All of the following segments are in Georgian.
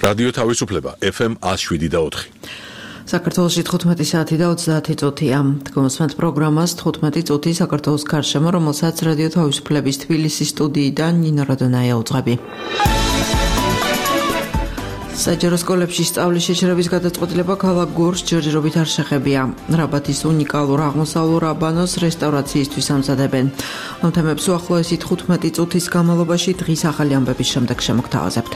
რადიო თავისუფლება FM 107.4. საქართველოში 15 საათი და 30 წუთია. გმოსვენთ პროგრამას 15 წუთი საქართველოს გარშემო, რომელსაც რადიო თავისუფლების თბილისის სტუდიიდან ნინო რადონაია უძღვები. საჯარო სკოლებში სწავლის შეჩერების გადაწყვეტილება ქალაქ გორს ჯერჯერობით არ შეხებია. რაბათის უნიკალურ აღმოსავლურ აბანოს რესტავრაციისთვის ამზადებენ. ამ თემებს უახლოესი 15 წუთის განმავლობაში დღის ახალი ამბების შემდეგ შემოგთავაზებთ.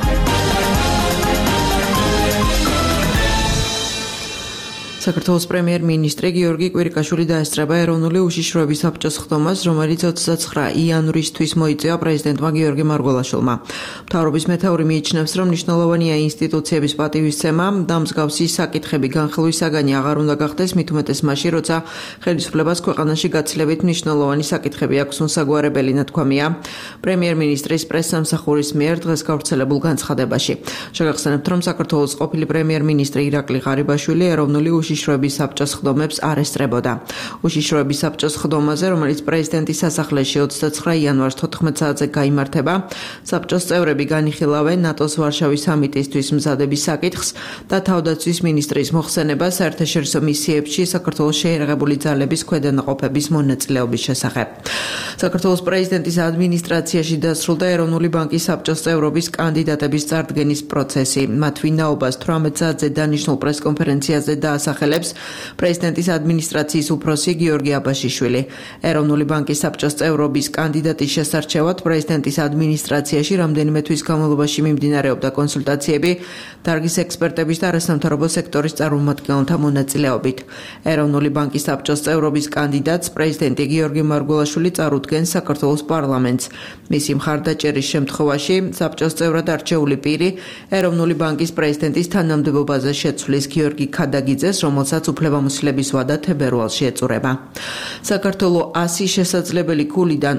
საქართველოს პრემიერ-მინისტრი გიორგი კვირიკაშვილი დაესწრება ეროვნული უშიშროების საბჭოს ხდომას, რომელიც 29 იანვრისთვის მოიწვია პრეზიდენტმა გიორგი მარგველაშვილმა. მთავრობის მეთაური მიიჩნევს, რომ მნიშვნელოვანია ინსტიტუციების პატივისცემა და მსგავსი საკითხები განხილვის საგანი აღარ უნდა გახდეს, მით უმეტეს მაშინ, როცა ხელისუფლებას ქვეყანაში გაცილებით მნიშვნელოვანი საკითხები აქვს უნსაგვარებელი, ნათქვამია პრემიერ-მინისტრის პრესსამსახურის მიერ დღეს გავრცელებულ განცხადებაში. შეგახსენებთ, რომ საქართველოს ყოფილი პრემიერ-მინისტრი ირაკლი ღარიბაშვილი ეროვნული უშიშროების საბჭოს ხდომებს არ ესწრებოდა. უშიშროების საბჭოს ხდომაზე, რომელიც პრეზიდენტის სასახლეში 29 იანვარს 14 საათზე გაიმართება, საბჭოს წევრები განიხილავენ ნატოს ვარშავის სამიტისთვის მზადების საკითხს და თავდაცვის მინისტრის მოხსენებას საერთაშორისო მისიებში საქართველოს შეიარაღებული ძალების ქვედანაყოფების მონაწილეობის შესახებ. საქართველოს პრეზიდენტის ადმინისტრაციაში დასრულდა ეროვნული ბანკის საბჭოს წევრობის კანდიდატების წარდგენის პროცესი. მათ ვინაობას 18 საათზე დანიშნულ პრესკონფერენციაზე დაასახელებს პრეზიდენტის ადმინისტრაციის უფროსი გიორგი აბაშიშვილი. ეროვნული ბანკის საბჭოს წევრობის კანდიდატის შესარჩევად პრეზიდენტის ადმინისტრაციაში რამდენიმე თვის განმავლობაში მიმდინარეობდა კონსულტაციები დარგის ექსპერტების და არასამთავრობო სექტორის წარმომადგენელთა მონაწილეობით. ეროვნული ბანკის საბჭოს წევრობის კანდიდატს პრეზიდენტი გიორგი მარგველაშვილი წარუდგენს საქართველოს პარლამენტს. მისი მხარდაჭერის შემთხვევაში საბჭოს წევრად არჩეული პირი ეროვნული ბანკის პრეზიდენტის თანამდებობაზე შეცვლის გიორგი ქადაგიძეს, რომელსაც უფლებამოსილების ვადა თებერვალში ეწურება. საქართველოს 100 შესაძლებელი ქულიდან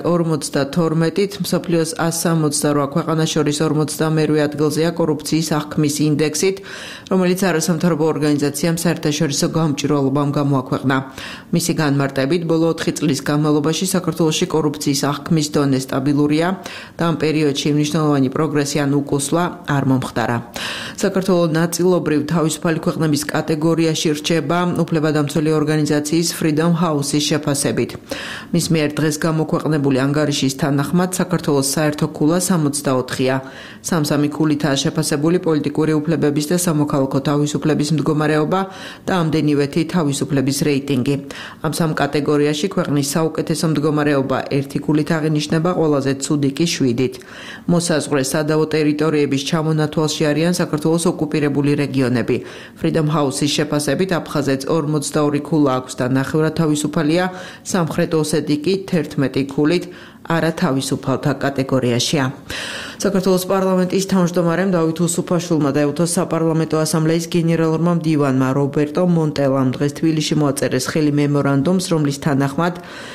52-ით მსოფლიოს 168 ქვეყანას შორის 42 ადგილზეა კორუფციის აღქმის ინდექსით, რომელიც არასამთავრობო ორგანიზაციამ საერთაშორისო გამჭვირვალობამ გამოაქვეყნა. მისი განმარტებით, ბოლო 4 წლის განმავლობაში საქართველოში კორუფციის აღქმის დონე სტაბილურია და ამ პერიოდში მნიშვნელოვანი პროგრესი ან უკუსვლა არ მომხდარა. საქართველოს ნაწილობრივ თავისუფალი ქვეყნების კატეგორიაში რჩება უფლებადამცველი ორგანიზაციის Freedom House-ის შეფასებით. მის მიერ დღეს გამოქვეყნებული ანგარიშის თანახმად საქართველოს საერთო ქულა 64-ია. 33 ქულითაა შეფასებული პოლიტიკური უფლებების და სამოქალაქო თავისუფლების მდგომარეობა და ამდენივეთი თავისუფლების რეიტინგი. ამ სამ კატეგორიაში ქვეყნის საუკეთესო მდგომარეობა 1 ქულით აღინიშნება, ყველაზე ცუდი კი 7-ით. მოსაზღვრე სადავო ტერიტორიების ჩამონათვალში არიან საქართველოს ოკუპირებული რეგიონები. Freedom House-ის შეფასებით აფხაზეთს 42 ქულა აქვს და ნახევრად თავისუფალია, სამხრეთ ოსეთი კი 11 ქულით არათავისუფალთა კატეგორიაშია. საქართველოს პარლამენტის თავმჯდომარემ დავით უსუფაშვილმა და ეუთოს საპარლამენტო ასამბლეის გენერალურმა მდივანმა რობერტო მონტელამ დღეს თბილისში მოაწერეს ხელი მემორანდუმს, რომლის თანახმად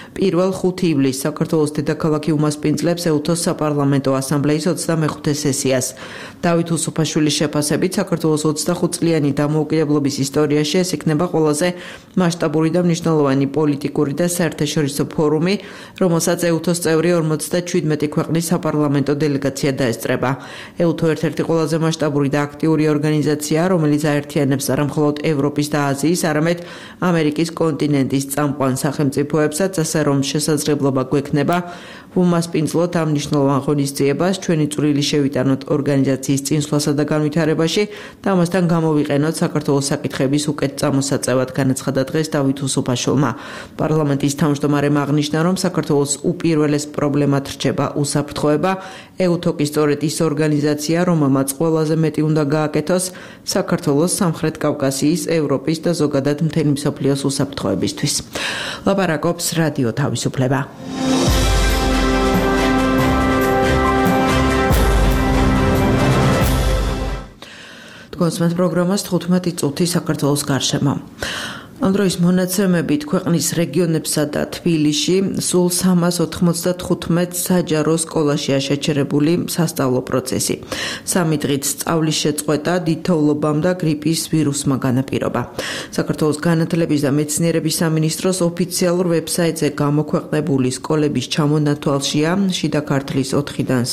1 ივლისს საქართველოს დედაქალაქი უმასპინძლებს ეუთოს საპარლამენტო ასამბლეის 25 სესიას. დავით უსუფაშვილის შეფასებით საქართველოს 25 წლიანი დამოუკიდებლობის ისტორიაში ეს იქნება ყველაზე მასშტაბური და მნიშვნელოვანი პოლიტიკური და საერთაშორისო ფორუმი, რომელსაც ეუთოს წევრი 47 ქვეყნის საპარლამენტო დელეგაცია დაესწრება. ეუთო ერთ-ერთი ყველაზე მასშტაბური და აქტიური ორგანიზაციაა, რომელიც აერთიანებს არა მხოლოდ ევროპის და აზიის, არამედ ამერიკის კონტინენტის წამყვან სახელმწიფოებსაც, ასე რომ შესაძლებლობა გვექნება უმასპინძლოთ ამ მნიშვნელოვან ღონისძიებას, ჩვენი წვლილი შევიტანოთ ორგანიზაციის წინსვლასა და განვითარებაში და ამასთან გამოვიყენოთ საქართველოს საკითხების უკეთ წამოსაწევად, განაცხადა დღეს დავით უსუფაშვილმა. პარლამენტის თავმჯდომარემ აღნიშნა, რომ საქართველოს უპირველეს პრობლემად რჩება უსაფრთხოება. ეუთო კი სწორედ ის ორგანიზაცია, რომელმაც ყველაზე მეტი უნდა გააკეთოს საქართველოს, სამხრეთ კავკასიის, ევროპის და ზოგადად მთელი მსოფლიოს უსაფრთხოებისთვის. ლაპარაკობს რადიო თავისუფლება. გოსმენთ პროგრამას 15 წუთი საქართველოს გარშემო. ამ დროის მონაცემებით ქვეყნის რეგიონებსა და თბილისში სულ 395 საჯარო სკოლაშია შეჩერებული სასწავლო პროცესი. 3 დღით სწავლის შეწყვეტა დიდ თოვლობამ და გრიპის ვირუსმა განაპირობა. საქართველოს განათლების და მეცნიერების სამინისტროს ოფიციალურ ვებსაიტზე გამოქვეყნებული სკოლების ჩამონათვალშია შიდა ქართლის 4-დან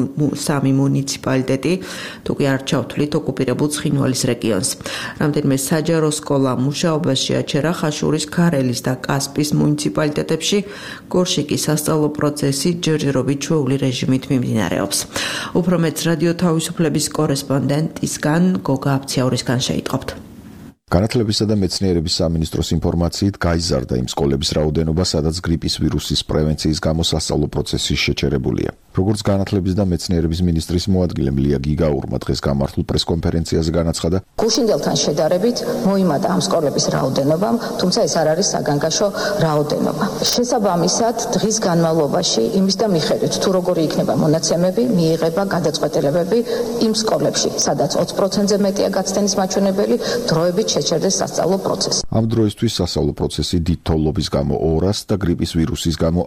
3 მუნიციპალიტეტი, თუ კი არ ჩავთვლით ოკუპირებულ ცხინვალის რეგიონს. რამდენიმე საჯარო სკოლა მუშაობას შეაჩერა ხაშურის, ქარელის და კასპის მუნიციპალიტეტებში. გორში კი სასწავლო პროცესი ჯერჯერობით ჩვეული რეჟიმით მიმდინარეობს. უფრო მეც რადიო თავისუფლების კორესპონდენტისგან გოგა აფციაურისგან შეიტყობთ. განათლებისა და მეცნიერების სამინისტროს ინფორმაციით გაიზარდა იმ სკოლების რაოდენობა, სადაც გრიპის ვირუსის პრევენციის გამო სასწავლო პროცესი შეჩერებულია. როგორც განათლების და მეცნიერების მინისტრის მოადგილე ლია გიგაურმა დღეს გამართულ პრესკონფერენციაზე განაცხადა, გუშინდელთან შედარებით მოიმატა ამ სკოლების რაოდენობამ, თუმცა ეს არ არის საგანგაშო რაოდენობა. შესაბამისად, დღის განმავლობაში იმის და მიხედვით, თუ როგორი იქნება მონაცემები, მიიღება გადაწყვეტილებები იმ სკოლებში, სადაც 20%-ზე მეტია გაცდენის მაჩვენებელი, დროებით შეჩერდეს სასწავლო პროცესი. ამ დროისთვის სასწავლო პროცესი დიდ თოვლობის გამო 200 და გრიპის ვირუსის გამო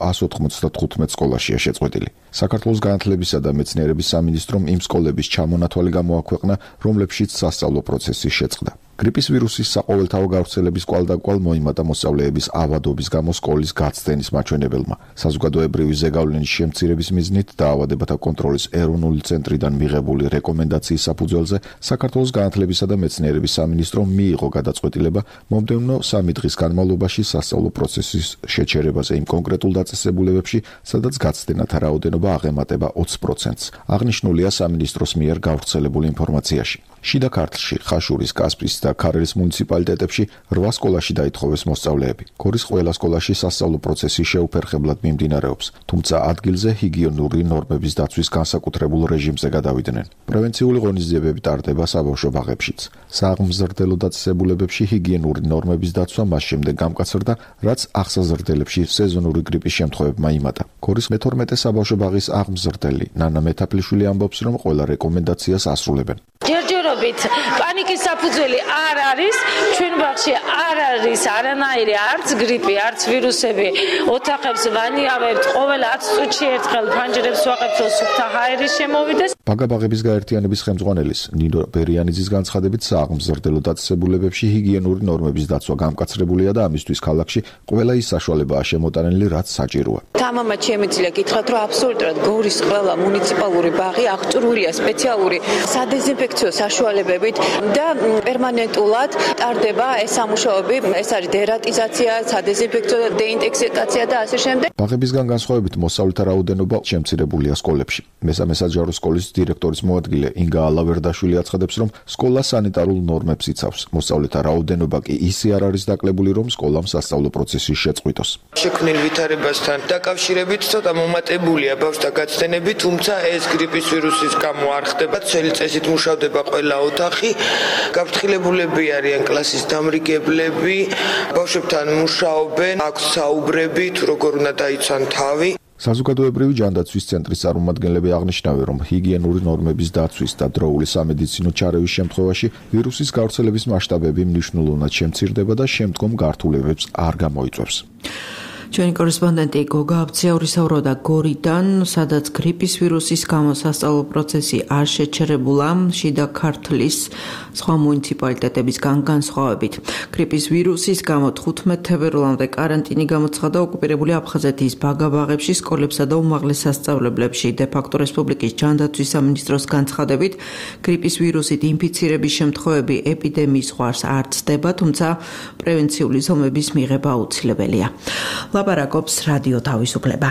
195 სკოლაშია შეწყვეტილი. საქართველოს განათლებისა და მეცნიერების სამინისტრომ იმ სკოლების ჩამონათვალი გამოაქვეყნა, რომლებშიც სასწავლო პროცესი შეწყდა. გრიპის ვირუსის საყოველთაო გავრცელების კვალდაკვალ მოიმატა მოსწავლეების ავადობის გამო სკოლის გაცდენის მაჩვენებელმა. საზოგადოებრივი ზეგავლენის შემცირების მიზნით და ავადებათა კონტროლის ეროვნული ცენტრიდან მიღებული რეკომენდაციის საფუძველზე საქართველოს განათლებისა და მეცნიერების სამინისტრომ მიიღო გადაწყვეტილება მომდევნო 3 დღის განმავლობაში სასწავლო პროცესის შეჩერებაზე იმ კონკრეტულ დაწესებულებებში, სადაც გაცდენათა რაოდენობა აღემატება 20%-ს. აღნიშნულია სამინისტროს მიერ გავრცელებულ ინფორმაციაში. შიდა ქართლში, ხაშურის, კასპის და ქარელის მუნიციპალიტეტებში 8 სკოლაში დაითხოვეს მოსწავლეები. გორის ყველა სკოლაში სასწავლო პროცესი შეუფერხებლად მიმდინარეობს, თუმცა ადგილზე ჰიგიენური ნორმების დაცვის განსაკუთრებულ რეჟიმზე გადავიდნენ. პრევენციული ღონისძიებები ტარდება საბავშვო ბაღებშიც. სააღმზრდელო დაწესებულებებში ჰიგიენური ნორმების დაცვა მას შემდეგ გამკაცრდა, რაც აღსაზრდელებში სეზონური გრიპის შემთხვევებმა იმატა. გორის მე-12 საბავშვო ბაღის აღმზრდელი ნანა მეტაფლიშვილი ამბობს, რომ ყველა რეკომენდაციას ასრულებენ. ჯერჯერობით პანიკის საფუძველი არ არის, ჩვენ ბაღში არ არის არანაირი არც გრიპი, არც ვირუსები. ოთახებს ვანიავებთ, ყოველ 10 წუთში ერთხელ ფანჯრებს ვაყებთ, რომ სუფთა ჰაერი შემოვიდეს. ბაგაბაღების გაერთიანების ხელმძღვანელის ნინო ბერიანიძის განცხადებით, სააღმზრდელო დაწესებულებებში ჰიგიენური ნორმების დაცვა გამკაცრებულია და ამისთვის ქალაქში ყველა ის საშუალებაა შემოტანილი, რაც საჭიროა. თამამად შემიძლია გითხრათ, რომ აბსოლუტურად გორის ყველა მუნიციპალური ბაღი აღჭურვილია სპეციალური სადეზინფექციო საშუალებებით და პერმანენტულად ტარდება ეს სამუშაოები, ეს არის დერატიზაცია, სადეზინფექციო დეინტოქსიკაცია და ასე შემდეგ. ბაღებისგან განსხვავებით მოსწავლეთა რაოდენობა შემცირებულია სკოლებში. მესამე საჯარო სკოლის დირექტორის მოადგილე ინგა ალავერდაშვილი აცხადებს, რომ სკოლა სანიტარულ ნორმებს იცავს. მოსწავლეთა რაოდენობა კი ისე არ არის დაკლებული, რომ სკოლამ სასწავლო პროცესი შეწყვიტოს. შექმნილ ვითარებასთან დაკავშირებით ცოტა მომატებულია ბავშვთა გაცდენები, თუმცა ეს გრიპის ვირუსის გამო არ ხდება. წელი წესით მუშავდება ყველა ოთახი. გაფრთხილებულები არიან კლასის დამრიგებლები, ბავშვებთან მუშაობენ, აქვს საუბრები, თუ როგორ უნდა დაიცვან თავი. საზოგადოებრივი ჯანდაცვის ცენტრის წარმომადგენლები აღნიშნავენ, რომ ჰიგიენური ნორმების დაცვის და დროული სამედიცინო ჩარევის შემთხვევაში ვირუსის გავრცელების მასშტაბები მნიშვნელოვნად შემცირდება და შემდგომ გართულებებს არ გამოიწვევს. ჩვენი კორესპონდენტი გოგა აფციაურისავროდა გორიდან, სადაც გრიპის ვირუსის გამო სასწავლო პროცესი არ შეჩერებულა შიდა ქართლის სხვა მუნიციპალიტეტებისგან განსხვავებით. გრიპის ვირუსის გამო 15 თებერვლამდე კარანტინი გამოცხადა ოკუპირებული აფხაზეთის ბაგაბაღებში, სკოლებსა და უმაღლეს სასწავლებლებში. დე-ფაქტო რესპუბლიკის ჯანდაცვის სამინისტროს განცხადებით, გრიპის ვირუსით ინფიცირების შემთხვევები ეპიდემიის ზღვარს არ ცდება, თუმცა პრევენციული ზომების მიღება აუცილებელია. ლაპარაკობს რადიო თავისუფლება.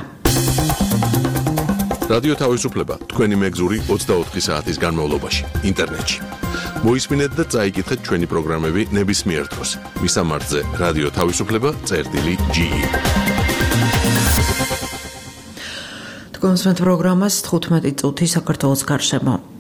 რადიო თავისუფლება თქვენი მეგზური 24 საათის განმავლობაში ინტერნეტში. მოისმინეთ და წაიკითხეთ ჩვენი პროგრამები ნებისმიერ დროს. მისამართზე რადიო თავისუფლება.ge. თქვენს პროგრამას 15 წუთი საქართველოს გარშემო.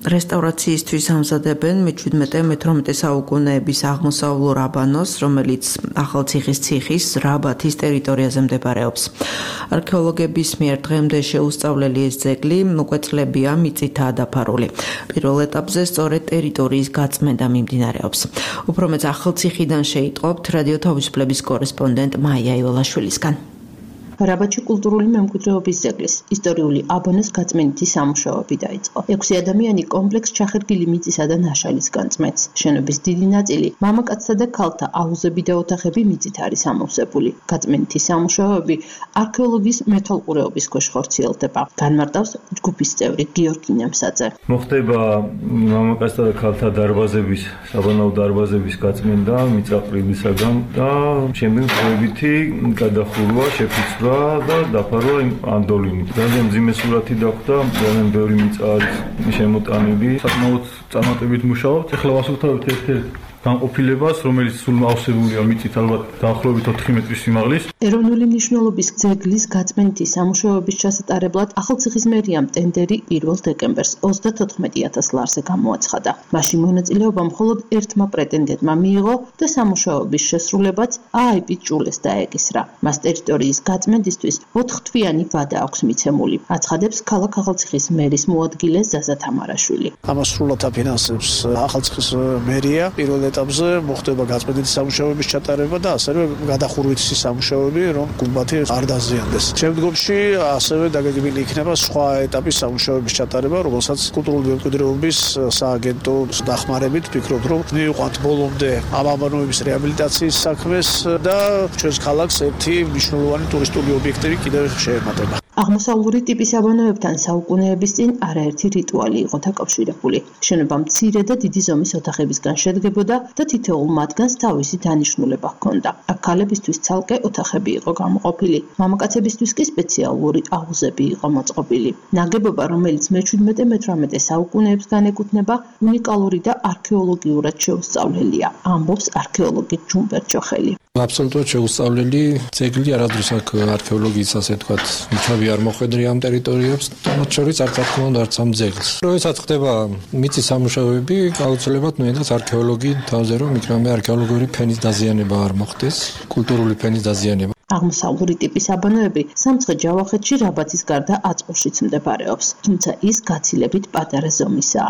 რესტავრაციისთვის ამზადებენ მე-17-18 საუკუნეების აღმოსავლურ აბანოს, რომელიც ახალციხის ციხის რაბათის ტერიტორიაზე მდებარეობს. არქეოლოგების მიერ დღემდე შეუსწავლელი ეს ძეგლი უკვე წლებია მიწითაა დაფარული. პირველ ეტაპზე სწორედ ტერიტორიის გაწმენდა მიმდინარეობს. უფრო მეც ახალციხიდან შეიტყობთ რადიო თავისუფლების კორესპონდენტ მაია იოლაშვილისგან. რაბათში კულტურული მემკვიდრეობის ძეგლის ისტორიული აბანოს გაწმენითი სამუშაოები დაიწყო. 6 ადამიანი კომპლექს ჩახერგილი მიწისა და ნაშალისგან წმენს. შენობის დიდი ნაწილი მამაკაცთა და ქალთა აუზები და ოთახები მიწით არის ამოვსებული. გაწმენითი სამუშაოები არქეოლოგიის მეთვალყურეობის ქვეშ ხორციელდება. განმარტავს ჯგუფის წევრი გიორგი ნემსაძე. მოხდება მამაკაცთა და ქალთა დარბაზების, საბანაო დარბაზების გაწმენდა მიწაყრილისაგან და შემდეგ დროებითი გადახურვა შეფიცვა და დაფარვა ანდოლინით. ძალიან მძიმე სურათი დახვდა, ძალიან ბევრი მიწა არის შემოტანილი. საკმაოდ წარმატებით მუშაობთ. ახლა ვასრულთავთ ერთ-ერთ განყოფილებას, რომელიც სულ ავსებულია მიწით, ალბათ დაახლოებით 4 მეტრის სიმაღლის. ეროვნული მნიშვნელობის ძეგლის გაწმენითი სამუშაოების ჩასატარებლად ახალციხის მერიამ ტენდერი 1 დეკემბერს 34,000 ლარზე გამოაცხადა. მაშინ მონაწილეობა მხოლოდ ერთმა პრეტენდენტმა მიიღო და სამუშაოების შესრულებაც აიპ ჭულეს დაეკისრა. მას ტერიტორიის გაწმენდისთვის 4 თვიანი ვადა აქვს მიცემული. აცხადებს ქალაქ ახალციხის მერის მოადგილე ზაზა თამარაშვილი. ამას სრულად აფინანსებს ახალციხის მერია. პირველ ეტაპზე მოხდება გაწმენდითი სამუშაოების ჩატარება და ასევე გადახურვითი სამუშაოები, რომ გუმბათი არ დაზიანდეს. შემდგომში ასევე დაგეგმილი იქნება სხვა ეტაპის სამუშაოების ჩატარება, რომელსაც კულტურული მემკვიდრეობის სააგენტოს დახმარებით ვფიქრობ, რომ მივიყვანთ ბოლომდე ამ აბანოების რეაბილიტაციის საქმეს და ჩვენს ქალაქს ერთი მნიშვნელოვანი ტურისტული ობიექტივი კიდევ შეემატება. აღმოსავლური ტიპის აბანოებთან საუკუნეების წინ არაერთი რიტუალი იყო დაკავშირებული. შენობა მცირე და დიდი ზომის ოთახებისგან შედგებოდა და თითოეულ მათგანს თავისი დანიშნულება ჰქონდა. აქ ქალებისთვის ცალკე ოთახები იყო გამოყოფილი, მამაკაცებისთვის კი სპეციალური აუზები იყო მოწყობილი. ნაგებობა, რომელიც მე-17-18 საუკუნეებსგან ეკუთვნება, უნიკალური და არქეოლოგიურად შეუსწავლელია, ამბობს არქეოლოგი ჯუმბერ ჯოხელი. აბსოლუტურად შეუსწავლელი ძეგლი, არადროს აქ არქეოლოგიის ასე თქვათ მიცავი არ მოხვედრია ამ ტერიტორიებს, მათ შორის არც რა თქმა უნდა არც ამ ძეგლს. როდესაც ხდება მიწის სამუშაოები, აუცილებლად მინდას არქეოლოგი თავზე რომ იქნებ არქეოლოგიური ფენის დაზიანება არ მოხდეს, კულტურული ფენის დაზიანება. აღმოსავლური ტიპის აბანოები სამცხე-ჯავახეთში რაბათის გარდა აწყურშიც მდებარეობს, თუმცა ის გაცილებით პატარა ზომისაა.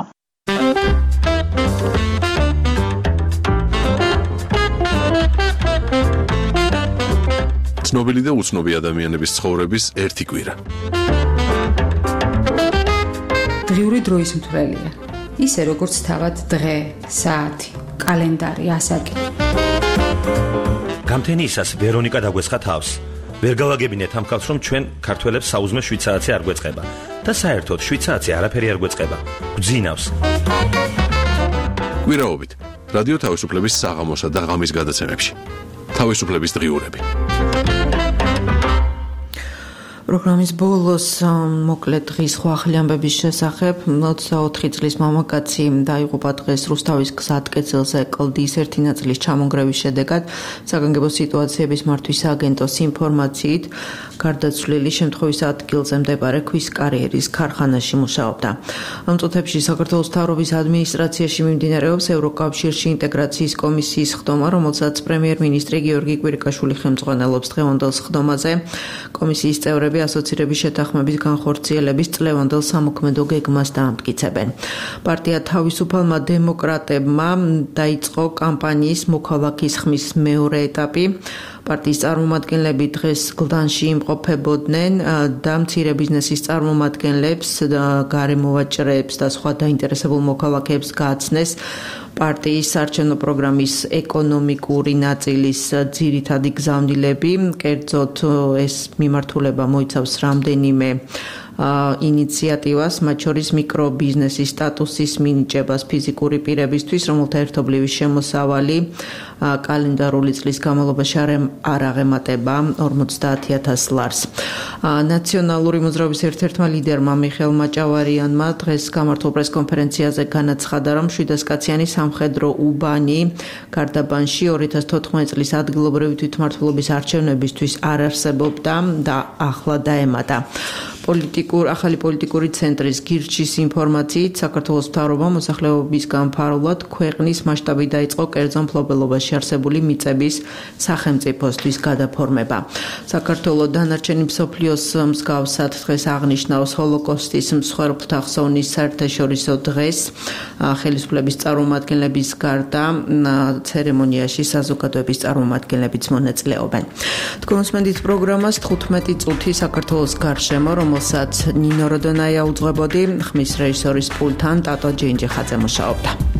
ცნობილი და უცნობი ადამიანების ცხოვრების ერთი კვირა. დღიური დროის მთვრელია. ისე როგორც თავად დღე, საათი, კალენდარი, ასაკი. გამთენიისას ვერონიკა დაგვესხა თავს. ვერ გავაგებინეთ ამ ხალხს, რომ ჩვენ ქართველებს საუზმე 7 საათი არ გვეწყება და საერთოდ 7 საათი არაფერი არ გვეწყება. გვძინავს. კვირაობით რადიო თავისუფლების საღამოსა და ღამის გადაცემებში. თავისუფლების დღიურები. პროგრამის ბოლოს მოკლედ დღის ხვახლი ამბების შესახებ 24 წლის მამაკაცი დაიღუპა დღეს რუსთავის გზატკეცილზე კლდის ერთი ნაწილის ჩამონგრევის შედეგად. საგანგებო სიტუაციების მართვის აგენტოს ინფორმაციით გარდაცვლილი შემთხვევის ადგილზე მდებარე ქვის კარიერის ქარხანაში მუშაობდა. ამ წუთებში საქართველოს მთავრობის ადმინისტრაციაში მიმდინარეობს ევროკავშირში ინტეგრაციის კომისიის ხდომა, რომელსაც პრემიერ-მინისტრი გიორგი კვირიკაშვილი ხელმძღვანელობს. დღევანდელ ხდომაზე კომისიის წევრები ასოცირების შეთანხმების განხორციელების წლევანდელ სამოქმედო გეგმას დაამტკიცებენ. პარტია თავისუფალმა დემოკრატებმა დაიწყო კამპანიის მოქალაქის ხმის მეორე ეტაპი. პარტიის წარმომადგენლები დღეს გლდანში იმყოფებოდნენ და მცირე ბიზნესის წარმომადგენლებს, გარემოვაჭრეებს და სხვა დაინტერესებულ მოქალაქეებს გააცნეს პარტიის საარჩევნო პროგრამის ეკონომიკური ნაწილის ძირითადი გზავნილები. კერძოდ ეს მიმართულება მოიცავს რამდენიმე ინიციატივას, მათ შორის მიკრობიზნესის სტატუსის მინიჭებას ფიზიკური პირებისთვის, რომელთა ერთობლივი შემოსავალი კალენდარული წლის განმავლობაში არ აღემატება 50,000 ლარს. ნაციონალური მოძრაობის ერთ-ერთმა ლიდერმა მიხეილ მაჭავარიანმა დღეს გამართულ პრესკონფერენციაზე განაცხადა, რომ 700-კაციანი სამხედრო უბანი გარდაბანში 2014 წლის ადგილობრივი თვითმმართველობის არჩევნებისთვის არ არსებობდა და ახლა დაემატა. ახალი პოლიტიკური ცენტრის გირჩის ინფორმაციით, საქართველოს მთავრობა მოსახლეობის განმფარულად ქვეყნის მასშტაბით დაიწყო კერძო მფლობელობაში არსებული მიწების სახელმწიფოსთვის გადაფორმება. საქართველოს დანარჩენი მსოფლიოს მსგავსად დღეს აღნიშნავს ჰოლოკოსტის მსხვერპლთა ხსოვნის საერთაშორისო დღეს. ხელისუფლების წარმომადგენლების გარდა ცერემონიაში საზოგადოების წარმომადგენლებიც მონაწილეობენ. თქვენ უსმენთ პროგრამას 15 წუთი საქართველოს გარშემო, რომელსაც ნინო როდონაია უძღვებოდი, ხმის რეჟისორის პულტთან ტატო ჯინჯიხაძე მუშაობდა.